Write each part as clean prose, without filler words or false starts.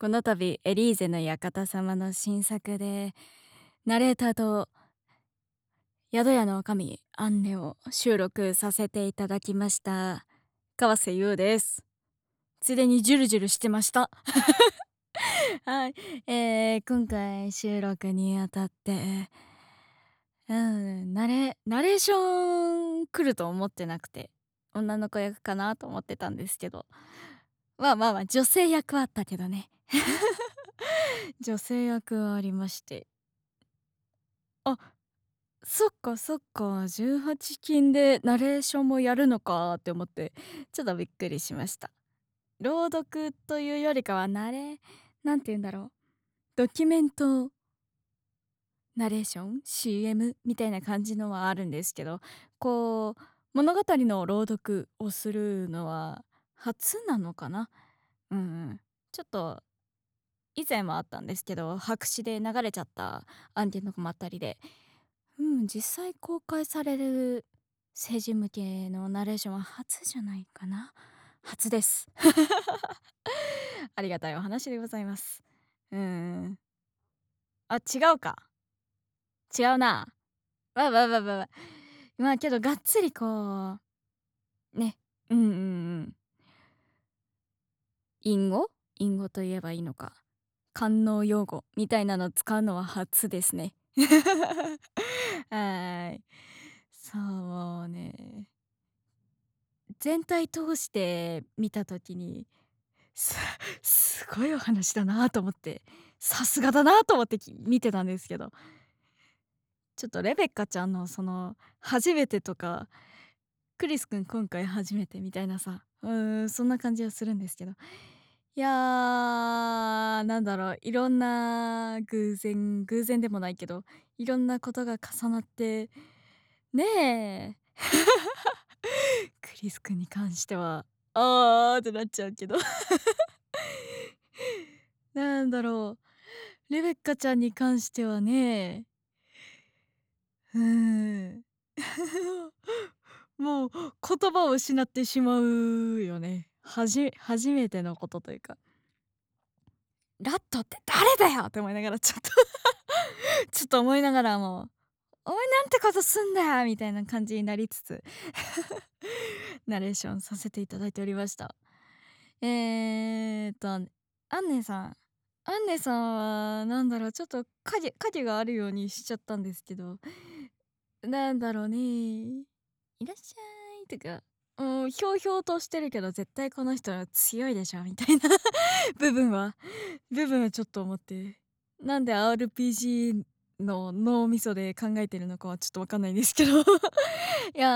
この度エリーゼの館様の新作でナレーターと宿屋の女将アンネを収録させていただきました川瀬優です。ついでにジュルジュルしてましたはい、今回収録にあたってナレーション来ると思ってなくて、女の子役かなと思ってたんですけど、まあ女性役はあったけどね女性役はありまして、あ、そっかそっか、18禁でナレーションもやるのかって思って、ちょっとびっくりしました。朗読というよりかはなんて言うんだろう、ドキュメントナレーション CM みたいな感じのはあるんですけど、こう物語の朗読をするのは初なのかな。うんうん。ちょっと以前もあったんですけど、白紙で流れちゃった案件とかもあったりで、実際公開される成人向けのナレーションは初じゃないかな。初です。ありがたいお話でございます。うん。あ、違うか。違うな。わ。まあけどがっつりこう、ね。うんうんうん。隠語と言えばいいのか。官能用語みたいなの使うのは初ですね。はい。そうね。全体通して見た時に、すすごいお話だなと思って、さすがだなと思って見てたんですけど、ちょっとレベッカちゃんのその初めてとか、クリスくん今回初めてみたいなさ、そんな感じはするんですけど、いや、なんだろう、いろんな偶然でもないけど、いろんなことが重なって、ねえ。クリスくんに関しては、ああってなっちゃうけど。なんだろう、レベッカちゃんに関してはね、うーん。もう言葉を失ってしまうよね。初めてのことというか、ラットって誰だよって思いながらちょっとちょっと思いながらも、お前なんてことすんだよみたいな感じになりつつナレーションさせていただいておりました。えーと、アンネさん。アンネさんはなんだろう、ちょっと影があるようにしちゃったんですけど、なんだろうね、いらっしゃいとか、ひょうひょうとしてるけど絶対この人は強いでしょみたいな部分はちょっと思って、なんで RPG の脳みそで考えてるのかはちょっとわかんないんですけどいや、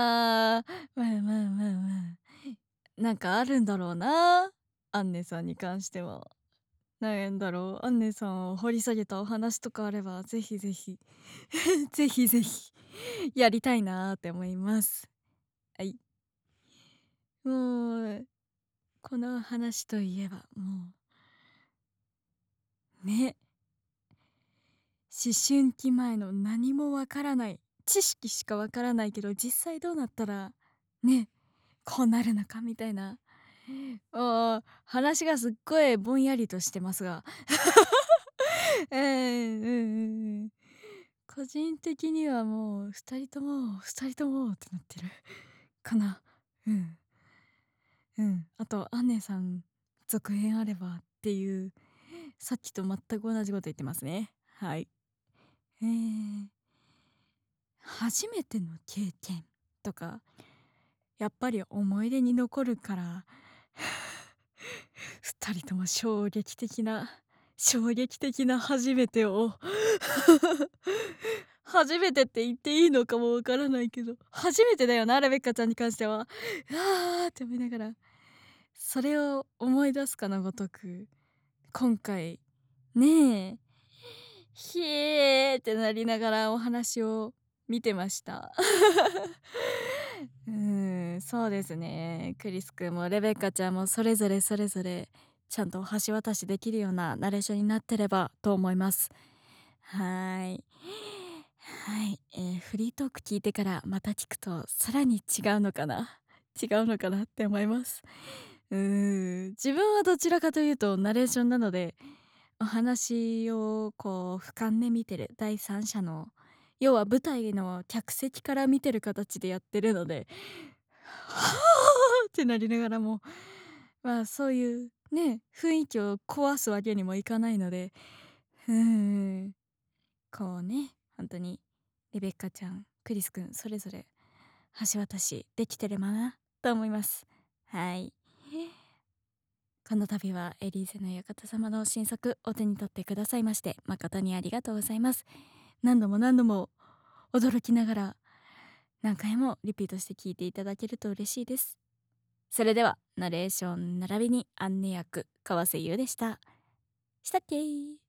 まあ、なんかあるんだろうな、アンネさんに関しては。なんだろう、アンネさんを掘り下げたお話とかあれば、ぜひぜひぜひぜひやりたいなって思います。はい。もう、この話といえば、もう、ね、思春期前の何もわからない、知識しかわからないけど、実際どうなったら、ね、こうなるのかみたいな、話がすっごいぼんやりとしてますがうん。個人的にはもう二人ともってなってるかな。うん。うん。あと、アンネさん、続編あればっていう、さっきと全く同じこと言ってますね。はい。えー、初めての経験とか、やっぱり思い出に残るから二人とも衝撃的な初めてを初めてって言っていいのかもわからないけど、初めてだよな、レベッカちゃんに関しては。あーって思いながら、それを思い出すかのごとく、今回、ねえ、ひえってなりながらお話を見てました。そうですね。クリス君もレベッカちゃんもそれぞれちゃんと橋渡しできるようなナレーションになってればと思います。はい。はい、フリートーク聞いてからまた聞くとさらに違うのかなって思います。自分はどちらかというとナレーションなので、 お話をこう俯瞰で見てる第三者の、要は舞台の客席から見てる形でやってるので、はあってなりながらも、まあ、そういうね、雰囲気を壊すわけにもいかないので、うーん、こうね、ほんとにレベッカちゃん、クリスくんそれぞれ橋渡しできてればなと思います。はい。この度はエリーゼの館様の新作お手に取ってくださいまして誠にありがとうございます。何度も何度も驚きながら何回もリピートして聞いていただけると嬉しいです。それではナレーション並びに案内役川瀬優でした。したっけー。